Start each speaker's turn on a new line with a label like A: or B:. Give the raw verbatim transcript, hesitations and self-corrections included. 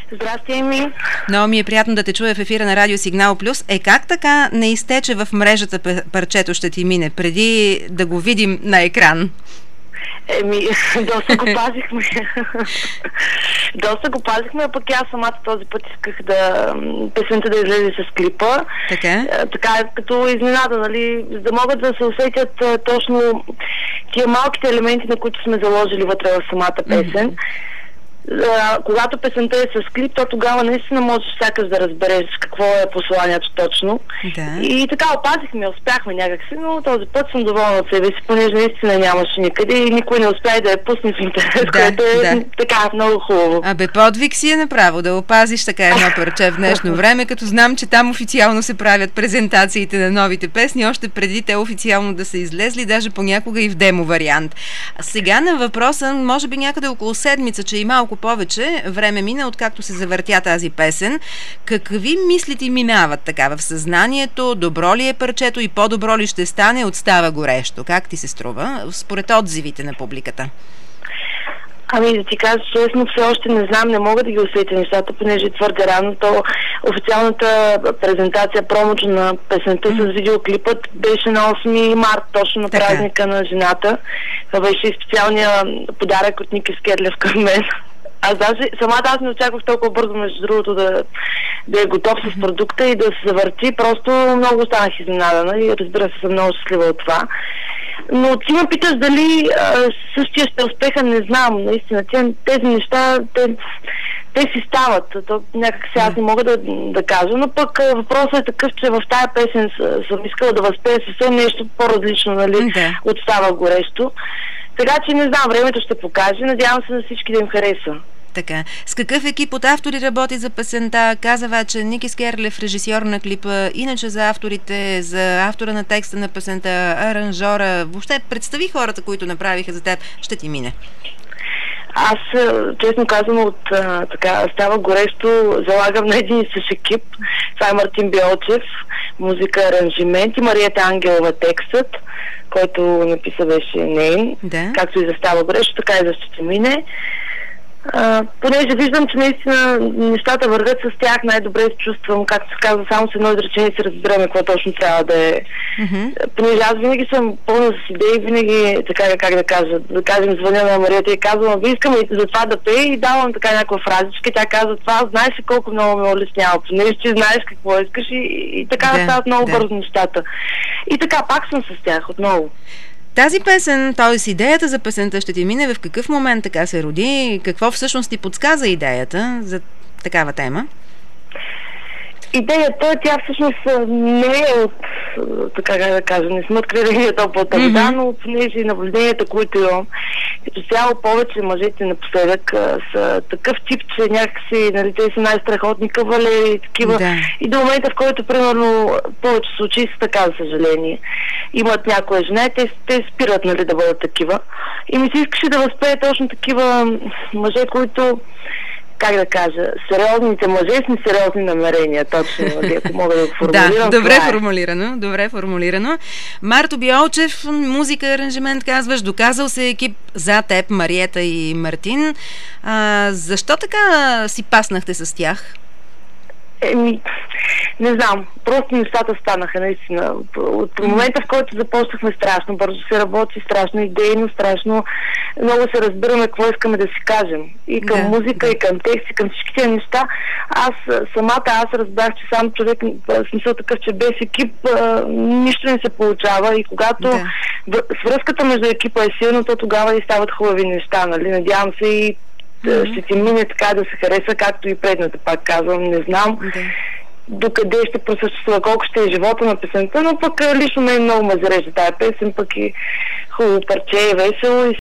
A: Здрасти, Еми.
B: Много ми е приятно да те чуя в ефира на Радио Сигнал Плюс. Е, как така не изтече в мрежата парчето "Ще ти мине", преди да го видим на екран?
A: Еми, доста го пазихме. доста го пазихме, а пък аз самата този път исках да песента да излезе с клипа.
B: Така?
A: Така, като изненада, нали, за да могат да се усетят а, точно тия малките елементи, на които сме заложили вътре в самата песен. Mm-hmm. Uh, когато песента е с клип, то тогава наистина можеш сякаш да разбереш какво е посланието точно.
B: Да.
A: И така опазихме, успяхме някакси, но този път съм доволна от себе си, понеже наистина нямаше никъде и никой не успя да я пусне в интернет, да, което е да. така много хубаво.
B: Абе, подвиг си е направо да опазиш така едно парче в днешно време, като знам, че там официално се правят презентациите на новите песни, още преди те официално да са излезли, даже понякога и в демо вариант. А сега на въпроса, може би някъде около седмица, че и малко повече време мина, откакто се завъртя тази песен. Какви мисли ти минават така в съзнанието? Добро ли е парчето и по-добро ли ще стане от "Става горещо"? Как ти се струва според отзивите на публиката?
A: Ами да ти кажа честно, все още не знам, не мога да ги усетя нещата, понеже твърде рано. То официалната презентация, промочо на песента mm. с видеоклипът беше на осми март, точно на така. празника на жената. Това беше и специалния подарък от Ники Скерлев към мен. Аз даже, самата аз не очаквах толкова бързо, между другото, да, да е готов с продукта и да се завърти. Просто много останах изненадана и разбира се, съм много щастлива от това. Но ти ме питаш дали а, същия ще успеха, не знам. Наистина, тези неща, те, те си стават. То, някак се аз не мога да, да кажа, но пък въпросът е такъв, че в тая песен съм искала да възпея съвсем нещо по-различно, нали,
B: да.
A: от "Става горещо". Така че не знам, времето ще покаже. Надявам се на всички да им хареса.
B: Така. С какъв екип от автори работи за песента? Каза вече Ники Скерлев, режисьор на клипа, иначе за авторите, за автора на текста на песента, аранжора. Въобще представи хората, които направиха за теб "Ще ти мине".
A: Аз, честно казвам, от а, така "Става горещо" залагам на един и същ екип. Това е Мартин Биолчев, музика, аранжимент, и Марията Ангелова текстът, който написа беше нейн,
B: да.
A: както и за "Става горещо", така и за "Ще ти мине". Uh, понеже виждам, че наистина нещата вървят с тях, най-добре се чувствам, както се казва, само с едно изречение се разбираме какво точно трябва да е. Mm-hmm. Понеже аз винаги съм пълна с идеи, винаги, така как да кажа, да кажем, звъня на Марията и казвам: "Ви искам и за това да пея", и давам така някаква фразичка, тя казва: "Това знаеш ли колко много ме улеснява, понеже ти знаеш какво искаш", и, и така да, стават много да. бързо нещата. И така, пак съм с тях отново.
B: Тази песен, т.е. идеята за песента "Ще ти мине", в какъв момент така се роди? Какво всъщност ти подсказа идеята за такава тема?
A: Идеята, тя всъщност не е от, така как да кажа, не сме открили топлата вода, mm-hmm. но понеже наблюденията, които имам, като цяло повече мъжете напоследък са такъв тип, че някакси, нали, те са най-страхотни кавалери и такива. Да. И до момента, в който, примерно, повече случаи са така, за съжаление. Имат някоя жена и те, те спират, нали, да бъдат такива. И ми се искаше да възпее точно такива мъже, които, как да кажа, сериозните мъже с несериозни намерения, точно, ако мога да го формулирам.
B: Да, добре формулирано, добре формулирано. Марто Биолчев, музика, аранжимент, казваш, доказал се екип за теб, Мариета и Мартин. А, защо така си паснахте с тях?
A: Еми, не знам, просто нещата станаха наистина. От момента, в който започнахме, страшно бързо се работи, страшно идейно, страшно много се разбираме какво искаме да си кажем. И към да, музика, да. и към текст, и към всички тези неща. Аз самата, аз разбрах, че сам човек, в смисъл такъв, че без екип а, нищо не се получава, и когато да. свръзката между екипа е силна, то тогава и стават хубави неща, нали? Надявам се и Mm-hmm. ще ти мине така да се хареса, както и предната, пак казвам, не знам okay. докъде ще просъществува, колко ще е живота на песента, но пък лично мен много ме зарежда тая песен, пък и хубаво парче, е весело и